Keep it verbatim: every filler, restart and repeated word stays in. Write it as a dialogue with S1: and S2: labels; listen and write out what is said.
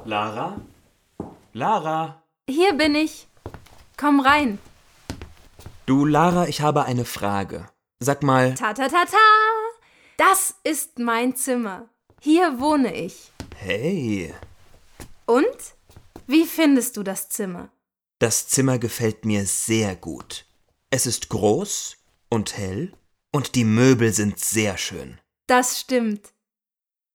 S1: Lara? Lara?
S2: Hier bin ich. Komm rein.
S1: Du, Lara, ich habe eine Frage. Sag mal...
S2: Ta ta ta ta! Das ist mein Zimmer. Hier wohne ich.
S1: Hey.
S2: Und? Wie findest du das Zimmer?
S1: Das Zimmer gefällt mir sehr gut. Es ist groß und hell und die Möbel sind sehr schön.
S2: Das stimmt.